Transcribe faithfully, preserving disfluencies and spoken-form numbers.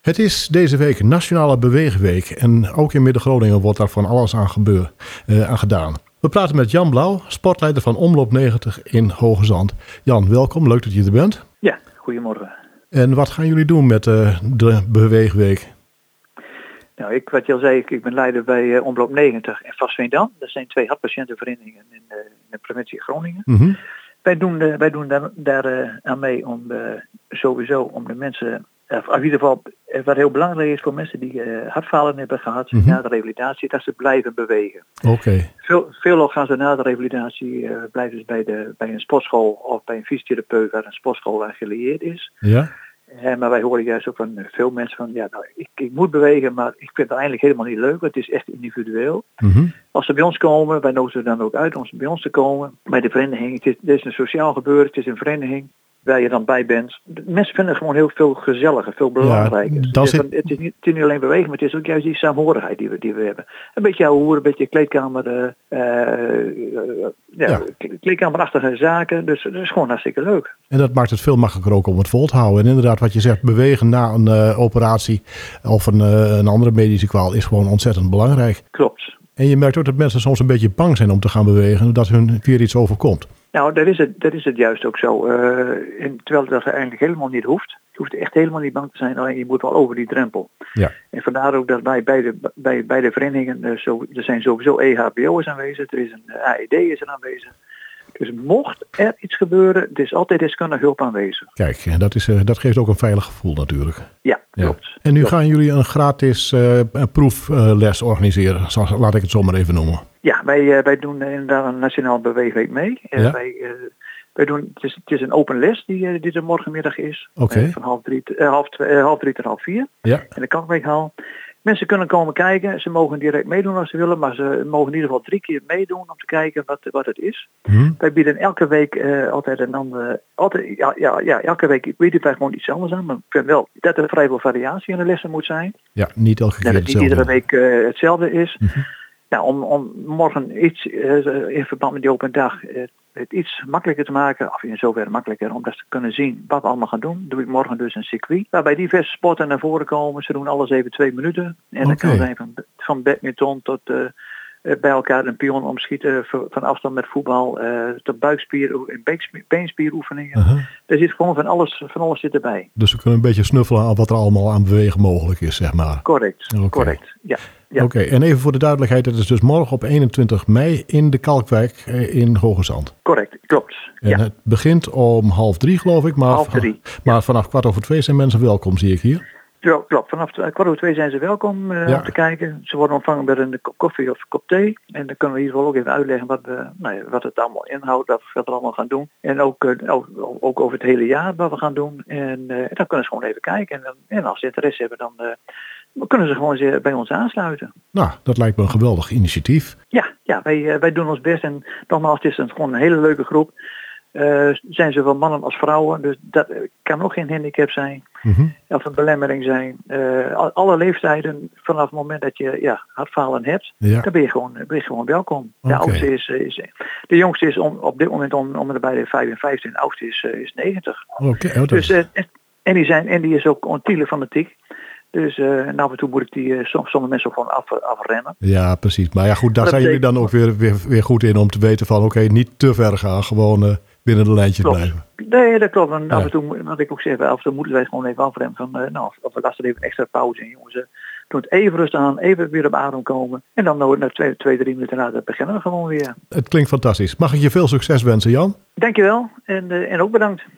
Het is deze week Nationale Beweegweek en ook in Midden-Groningen wordt daar van alles aan, gebeur, uh, aan gedaan. We praten met Jan Blauw, sportleider van Omloop negentig in Hoge Zand. Jan, welkom. Leuk dat je er bent. Ja, goedemorgen. En wat gaan jullie doen met uh, de Beweegweek? Nou, ik, wat je al zei, ik, ik ben leider bij uh, Omloop negentig en Vast Veendam. Dat zijn twee hartpatiëntenverenigingen in, uh, in de provincie Groningen. Mm-hmm. Wij doen, uh, wij doen daar, daar uh, aan mee om uh, sowieso om de mensen, uh, in ieder geval wat heel belangrijk is voor mensen die uh, hartfalen hebben gehad, mm-hmm. na de revalidatie, dat ze blijven bewegen. Oké. Okay. Veel, veelal gaan ze na de revalidatie uh, blijven ze bij, de, bij een sportschool of bij een fysiotherapeut waar een sportschool aan gelieerd is. Ja. Uh, maar wij horen juist ook van uh, veel mensen van, ja, nou, ik, ik moet bewegen, maar ik vind het eigenlijk helemaal niet leuk. Het is echt individueel. Mm-hmm. Als ze bij ons komen, wij nodigen ze dan ook uit om bij ons te komen. Bij de vereniging, het is, het is een sociaal gebeuren, het is een vereniging waar je dan bij bent. De mensen vinden het gewoon heel veel gezelliger, veel belangrijker. Ja, het, is, zit... het, is niet, het is niet alleen bewegen, maar het is ook juist die saamhorigheid die we, die we hebben. Een beetje ouwe hoer, een beetje kleedkamer, uh, uh, ja, ja. kleedkamerachtige zaken. Dus dat is gewoon hartstikke leuk. En dat maakt het veel makkelijker ook om het vol te houden. En inderdaad, wat je zegt, bewegen na een uh, operatie of een, uh, een andere medische kwaal is gewoon ontzettend belangrijk. Klopt. En je merkt ook dat mensen soms een beetje bang zijn om te gaan bewegen, omdat hun weer iets overkomt. Nou, dat is het, dat is het juist ook zo. Uh, en terwijl dat eigenlijk helemaal niet hoeft. Je hoeft echt helemaal niet bang te zijn, alleen je moet wel over die drempel. Ja. En vandaar ook dat bij beide, bij beide verenigingen, uh, zo, er zijn sowieso E H B O'ers aanwezig, er is een A E D is er aanwezig. Dus mocht er iets gebeuren, er is altijd deskundige hulp aanwezig. Kijk, dat, is, uh, dat geeft ook een veilig gevoel natuurlijk. Ja, klopt. Ja. En nu klopt. gaan jullie een gratis uh, proefles uh, organiseren, zo, laat ik het zo maar even noemen. Ja, wij, uh, wij doen inderdaad een Nationaal Beweegweek mee. Uh, ja? wij, uh, wij doen, het, is, het is een open les die, uh, die er morgenmiddag is. Okay. Uh, van half drie, uh, half, twee, uh, half drie tot half vier. Ja. In de Kalkweekhal. Mensen kunnen komen kijken. Ze mogen direct meedoen als ze willen. Maar ze mogen in ieder geval drie keer meedoen om te kijken wat, wat het is. Hmm. Wij bieden elke week uh, altijd een andere... Altijd, ja, ja, ja, elke week bieden wij gewoon iets anders aan. Maar ik vind wel dat er vrij veel variatie in de lessen moet zijn. Ja, niet elke keer dat het hetzelfde. niet iedere week uh, hetzelfde is. Mm-hmm. Ja, om, om morgen iets uh, in verband met die open dag uh, het iets makkelijker te maken, of in zoverre makkelijker, om dat te kunnen zien wat we allemaal gaan doen, doe ik morgen dus een circuit. Waarbij diverse sporten naar voren komen. Ze doen alles even twee minuten. En okay. Dan kan zijn van, van badminton tot uh, bij elkaar een pion omschieten, van afstand met voetbal, uh, tot buikspier en beenspieroefeningen. Uh-huh. Er zit gewoon van alles, van alles zit erbij. Dus we kunnen een beetje snuffelen aan wat er allemaal aan bewegen mogelijk is, zeg maar. Correct, okay. correct, ja. Ja. Oké, okay. En even voor de duidelijkheid, het is dus morgen op eenentwintig mei in de Kalkwijk in Hoge Zand. Correct, klopt. En ja. Het begint om half drie, geloof ik. Maar, half drie. Maar ja. vanaf kwart over twee zijn mensen welkom, zie ik hier. Ja, klopt. Vanaf kwart over twee zijn ze welkom uh, ja. om te kijken. Ze worden ontvangen met een kop koffie of een kop thee. En dan kunnen we hier wel ook even uitleggen wat, we, nou ja, wat het allemaal inhoudt, wat we allemaal gaan doen. En ook, uh, ook, ook over het hele jaar wat we gaan doen. En uh, dan kunnen ze gewoon even kijken. En, dan, en als ze interesse hebben, dan... Uh, Dan kunnen ze gewoon bij ons aansluiten. Nou, dat lijkt me een geweldig initiatief. Ja, ja wij, uh, wij doen ons best. En nogmaals, het is een, gewoon een hele leuke groep. Uh, zijn zowel mannen als vrouwen. Dus dat kan ook geen handicap zijn. Mm-hmm. Of een belemmering zijn. Uh, alle leeftijden, vanaf het moment dat je ja, hartfalen hebt, ja. dan ben je gewoon, ben je gewoon welkom. Okay. De oudste is, is, de jongste is om, op dit moment om, om erbij de vijfenvijftig en de oudste is, uh, is negentig. Okay, oh, dus, uh, en, die zijn, en die is ook ontiegelijk fanatiek. Dus uh, en af en toe moet ik die uh, sommige mensen ook gewoon af, afrennen. Ja, precies. Maar ja, goed, daar dat zijn jullie dan ook weer, weer, weer goed in om te weten van, oké, okay, niet te ver gaan, gewoon uh, binnen de lijntjes klopt. blijven. Nee, dat klopt. En ja. af en toe, wat ik ook zeg, af en toe moeten wij gewoon even afremmen van, uh, nou, of we laten even een extra pauze in, jongens. Uh, doe het even rustig aan, even weer op adem komen. En dan nou, na twee, twee, drie minuten later beginnen we gewoon weer. Het klinkt fantastisch. Mag ik je veel succes wensen, Jan? Dankjewel en, uh, en ook bedankt.